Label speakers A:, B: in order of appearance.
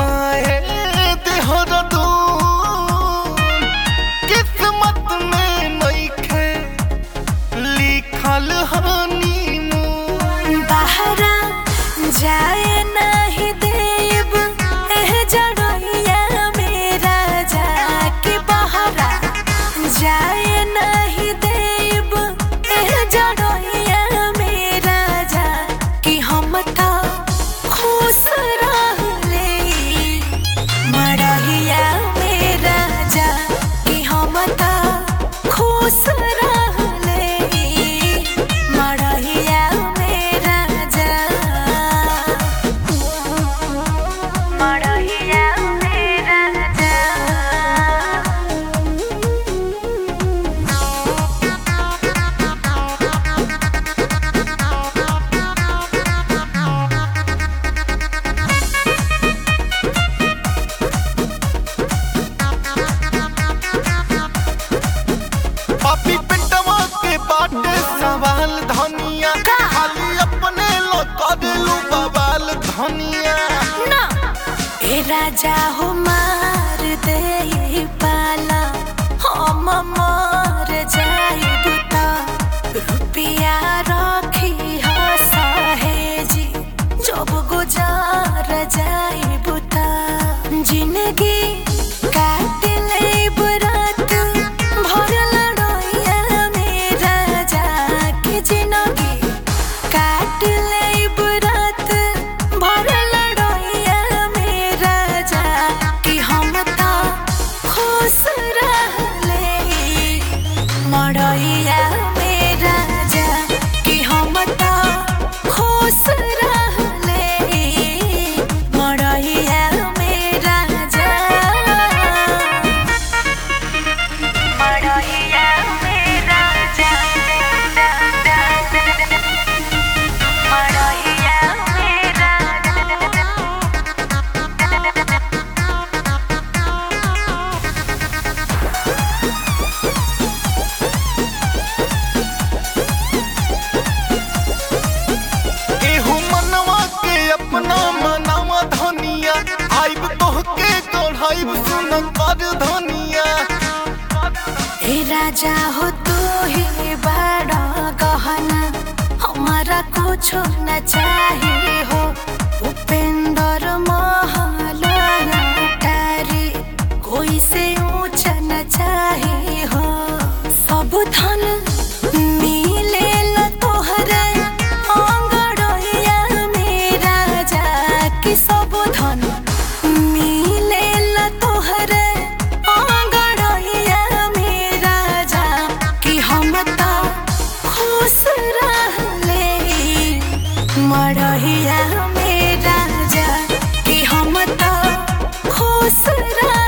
A: काहे देहरादून किस्मत में नइखे लिखल हनीमून।
B: बहरा जाए नहीं देब एह जड़ैया मेरा जाके बहरा जाए नहीं देब एह जड़ैया मेरा जा कि हम तो खुश रहले मड़ैया मेरा जा कि हम तो खुश रहले मड़ैया मेरा जा मड़ैया मेरा जा।
A: पापी पिंटवा के बाटे सवाल धनिया खाली अपने लो करेलू बवाल धनिया।
B: ना ए राजा हो मार दे पाला हम मर जाइब त रुपिया रखी सहेजी जब गुजार जाइब त जिंदगी काट लेब रात भर लड़ैया मेरा जाके जिंदगी काट लेब रात भर लड़ैया मेरा जा कि हम तो खुश रहले मड़ैया मेरा जा कि हम तो खुश रहले मड़ैया मेरा जा मड़ैया मेरा जा मड़ैया मेरा
A: एहू मनवा के अपना मनावा धनिया आइब तोहके गढ़ाइब सुन कर धनिया।
B: हे राजा हो तू ही बड़ा गहना हमारा कुछ न चाहिए हो उपेंद्र महलाटारी कोई से ऊंचा न चाहिए हो सब धन मिले ल तोहरे अंगड़ैया मेरा जा कि सब धन मिले ल तोहरे अंगड़ैया मेरा जा कि हम तो खुश रहले मड़ैया मेरा जा कि हम तो खुश रह